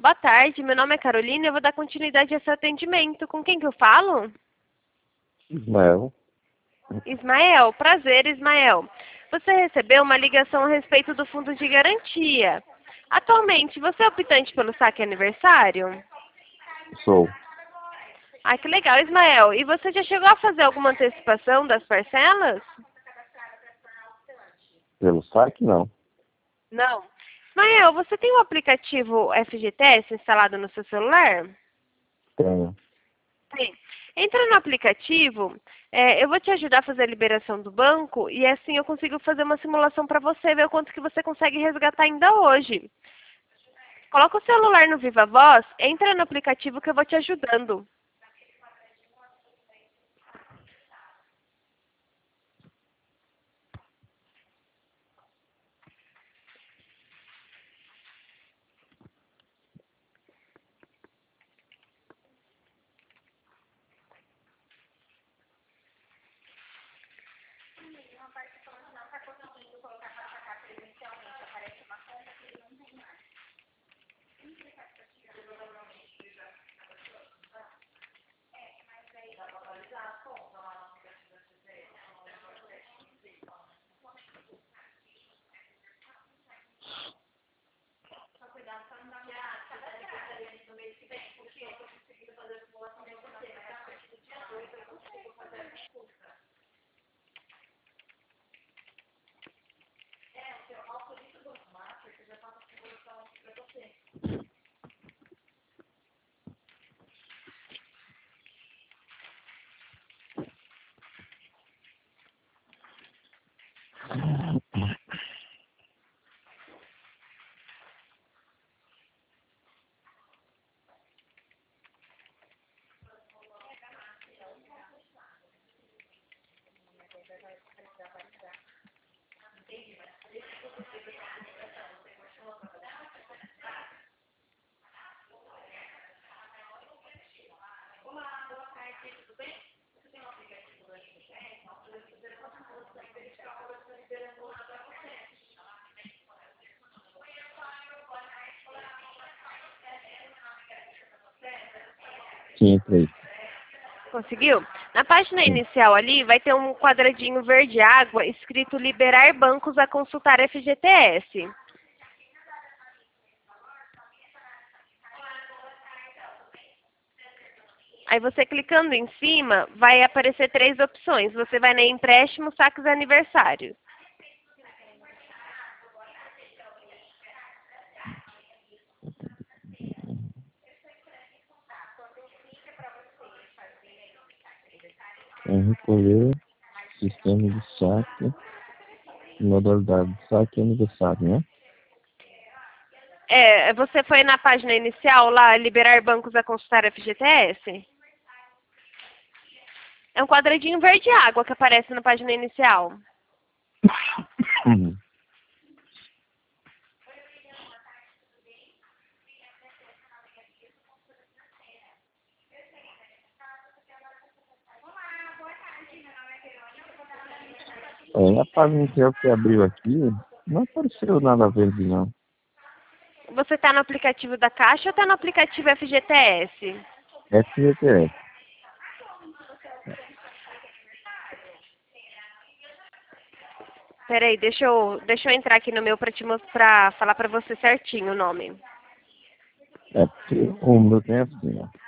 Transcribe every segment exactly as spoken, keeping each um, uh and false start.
boa tarde. Meu nome é Carolina e eu vou dar continuidade a esse atendimento. Com quem que eu falo? Ismael. Ismael. Prazer, Ismael. Você recebeu uma ligação a respeito do fundo de garantia. Atualmente, você é optante pelo saque aniversário? Sou. Ah, que legal, Ismael. E você já chegou a fazer alguma antecipação das parcelas? Pelo saque, não. Não. Ismael, você tem o aplicativo F G T S instalado no seu celular? Tenho. Tem. Entra no aplicativo, é, eu vou te ajudar a fazer a liberação do banco e assim eu consigo fazer uma simulação para você, ver o quanto que você consegue resgatar ainda hoje. Coloca o celular no Viva Voz, entra no aplicativo que eu vou te ajudando. Sim, entrei. Conseguiu? Na página Sim. inicial ali vai ter um quadradinho verde água escrito liberar bancos a consultar F G T S. Aí você clicando em cima, vai aparecer três opções. Você vai na empréstimo, saques e aniversários. Em recolher, sistema de saque, modalidade de saque e aniversário, né? É, você foi na página inicial lá, liberar bancos a consultar F G T S? É um quadradinho verde água que aparece na página inicial. Uhum. É, na página inicial que abriu aqui, não apareceu nada verde, não. Você está no aplicativo da Caixa ou está no aplicativo F G T S? F G T S. Peraí, deixa eu, deixa eu entrar aqui no meu para te mostrar, falar para você certinho o nome. É porque o meu tem assim, ó.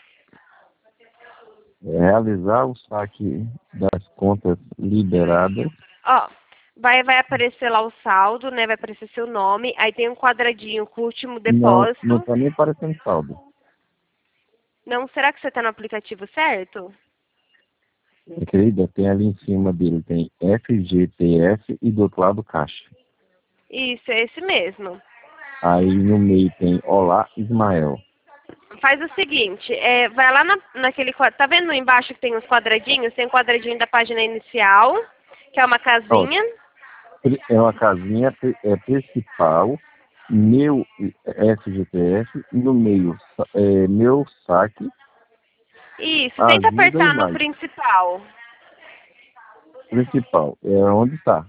Realizar o saque das contas liberadas. Ó, vai, vai aparecer lá o saldo, né? Vai aparecer seu nome. Aí tem um quadradinho com o último Não, não depósito. tá nem aparecendo saldo. Não, será que você está no aplicativo certo? Querida, tem ali em cima dele, tem F G T S e do outro lado Caixa. Isso, é esse mesmo. Aí no meio tem Olá Ismael. Faz o seguinte, é, vai lá na, naquele quadro, tá vendo embaixo que tem os quadradinhos? Tem o quadradinho da página inicial, que é uma Ó, casinha. é uma casinha é principal, meu F G T S, no meio é, meu saque, Isso, tenta ajuda e apertar no mais. principal. Principal, é onde está.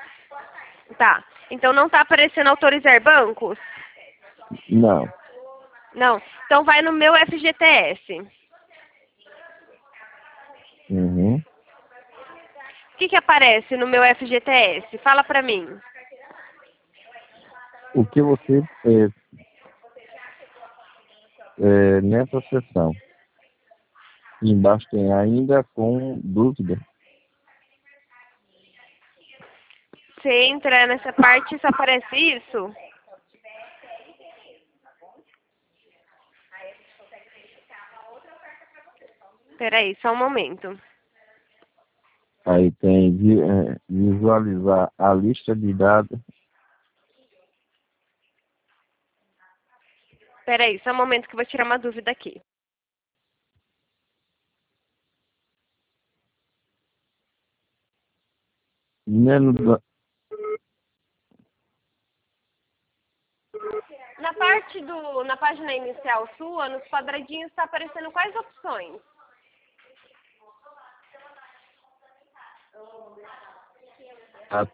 Tá. Então não tá aparecendo autorizar bancos? Não. Não. Então vai no meu F G T S. Uhum. O que que aparece no meu F G T S? Fala pra mim. O que você é, é, nessa sessão? Embaixo tem ainda com dúvida. Você entra nessa parte e só aparece isso? Peraí, só um momento. Aí tem vi- é, visualizar a lista de dados. Peraí, só um momento que eu vou tirar uma dúvida aqui. Menos da- Na parte do, na página inicial sua, nos quadradinhos está aparecendo quais opções? a-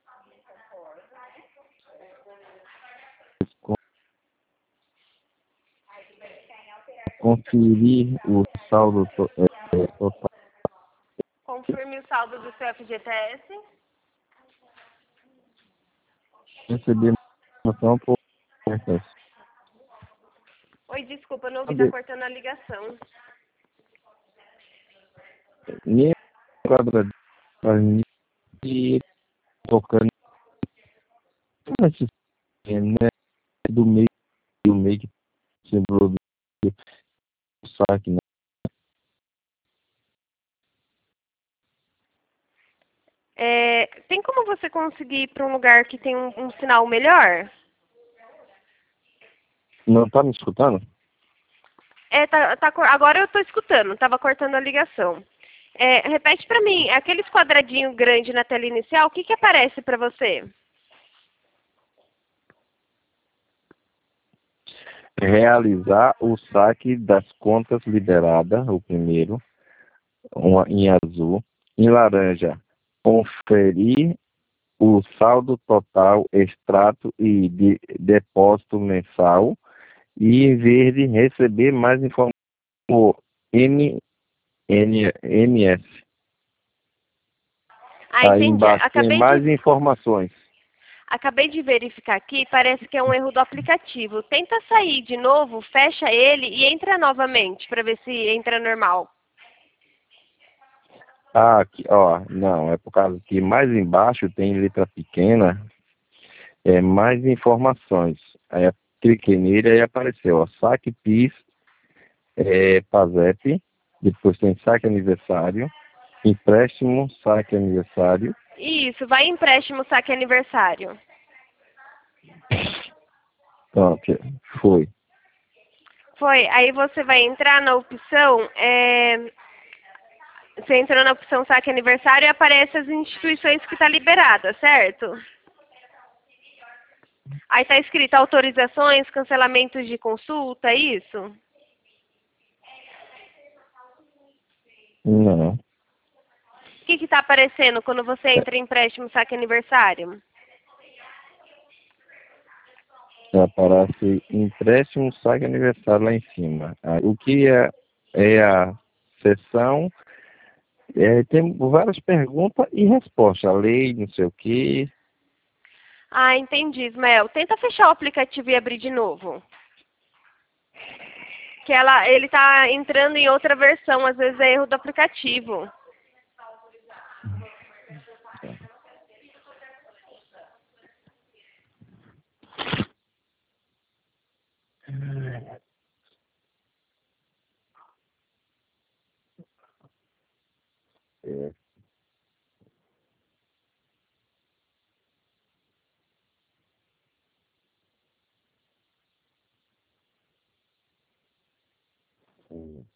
conferir o saldo to- é, total. Confirme o saldo do seu F G T S. Receber informação por Oi, desculpa, eu não ouvi, tá cortando a ligação. nem quadradinho e tocando esse, né, do meio do meio que sembrou do saque, né? É, tem como você conseguir ir para um lugar que tem um, um sinal melhor? Não tá me escutando? É, tá, tá, cor- agora eu tô escutando, tava cortando a ligação. É, repete pra mim, aqueles quadradinhos grandes na tela inicial, o que que aparece pra você? Realizar o saque das contas liberadas, o primeiro, uma, em azul. Em laranja, conferir o saldo total, extrato e de, depósito mensal. E em verde, receber mais informações por N, N, M S. Ah, Aí entendi. embaixo tem Acabei mais de, informações. acabei de verificar aqui, parece que é um erro do aplicativo. Tenta sair de novo, fecha ele e entra novamente para ver se entra normal. Ah, aqui, ó, não, é por causa que mais embaixo tem letra pequena, é mais informações. Aí eu cliquei nele e apareceu, ó, saque PIS, é, PASEP, depois tem saque aniversário, empréstimo, saque aniversário. Isso, vai em empréstimo saque aniversário. Pronto, foi. Foi, aí você vai entrar na opção, é, você entrou na opção saque aniversário e aparece as instituições que está liberada, certo? Aí está escrito autorizações, cancelamentos de consulta, é isso? Não, O que está aparecendo quando você entra em empréstimo saque aniversário? aparece empréstimo, saque aniversário lá em cima. Aí, o que é, é a sessão. É, tem várias perguntas e respostas. A lei, não sei o quê. Ah, entendi, Ismael. Tenta fechar o aplicativo e abrir de novo. Que ela, ele está entrando em outra versão, às vezes é erro do aplicativo. É, hum,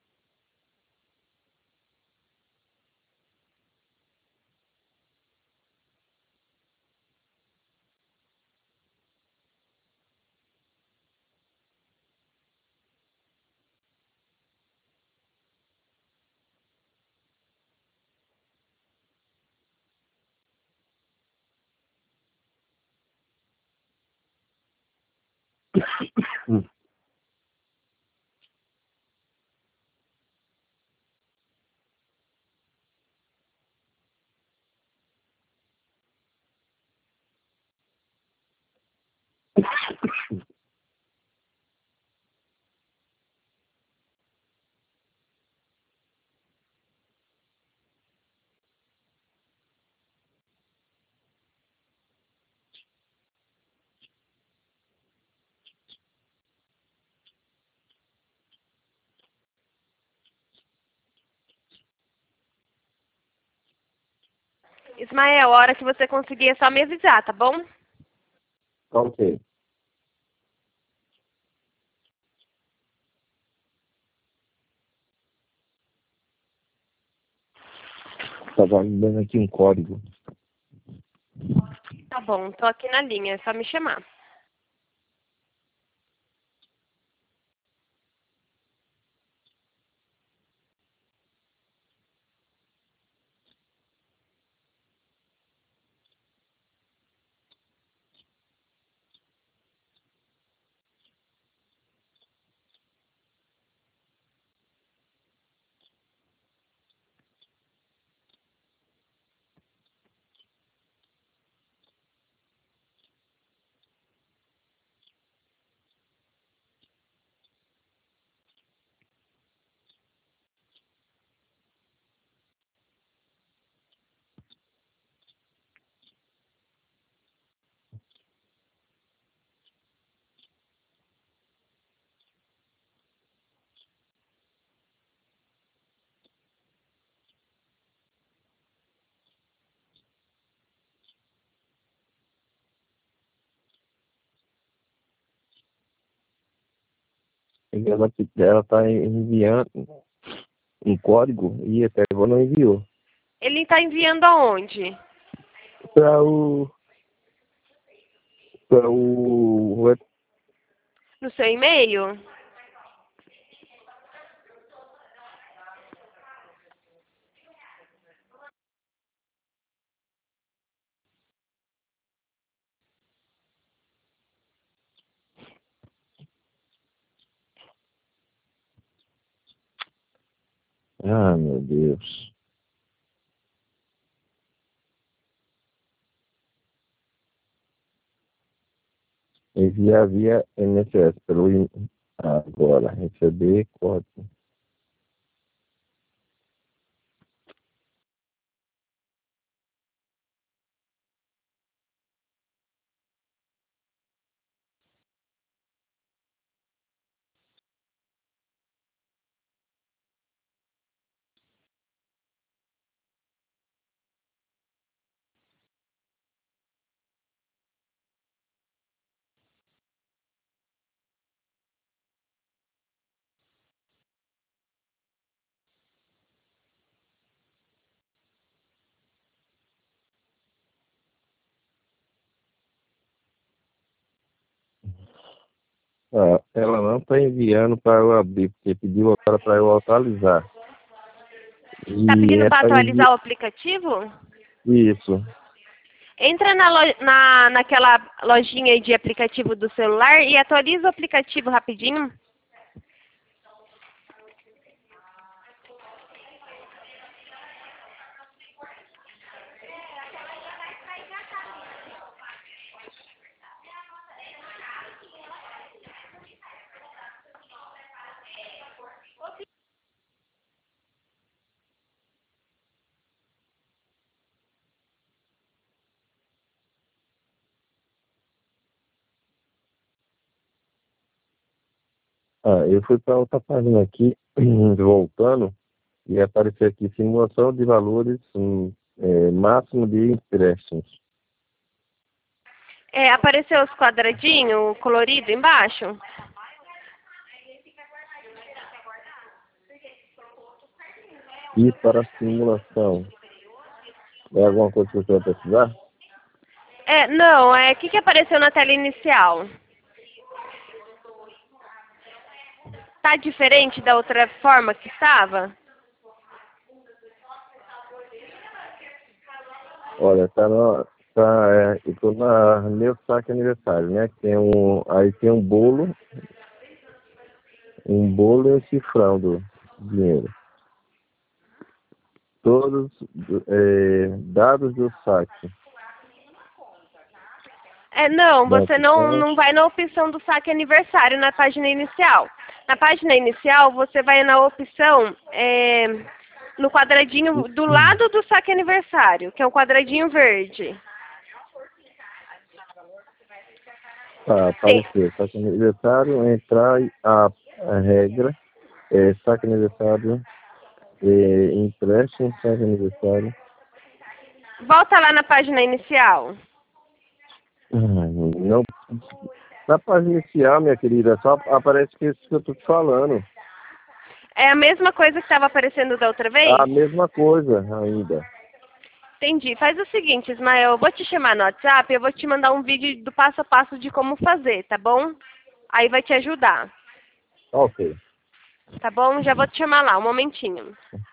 Ismael, a hora que você conseguir é só me avisar, tá bom? Ok. Estava me dando aqui um código. Tá bom, tô aqui na linha, é só me chamar. Ela ela está enviando um código e até agora não enviou. Ele tá enviando aonde? Para o. Para o. No seu e-mail? Ah, meu Deus. Enviar via M S S. Pelo, e- agora, receber código. Ah, ela não está enviando para eu abrir, porque pediu agora para eu atualizar. Tá E pedindo é para para enviar. atualizar o aplicativo? Isso. Entra na, lo... na naquela lojinha aí de aplicativo do celular e atualiza o aplicativo rapidinho. Ah, eu fui para outra página aqui, voltando, e apareceu aqui simulação de valores hum, é, máximo de empréstimos. É, apareceu os quadradinhos colorido embaixo? E para simulação, é alguma coisa que você vai precisar? É, não, é o que, que apareceu na tela inicial? Tá diferente da outra forma que estava? Olha, tá no, tá, é, eu tô na meu saque aniversário, né? Tem um, aí tem um bolo, um bolo e um cifrão do dinheiro. Todos é, dados do saque. É, não, Da você não, opção. não vai na opção do saque aniversário na página inicial. Na página inicial, você vai na opção, é, no quadradinho do lado do saque aniversário, que é o quadradinho verde. Tá, Tem, apareceu. Saque aniversário, entrar a, a regra, é, saque aniversário, é, empréstimo, saque aniversário. volta lá na página inicial. Ai, não, na página inicial, minha querida, só aparece que isso que eu tô te falando. É a mesma coisa que estava aparecendo da outra vez? A mesma coisa ainda. Entendi. Faz o seguinte, Ismael, eu vou te chamar no WhatsApp, eu vou te mandar um vídeo do passo a passo de como fazer, tá bom? Aí vai te ajudar, Ok. tá bom? Já vou te chamar lá, um momentinho.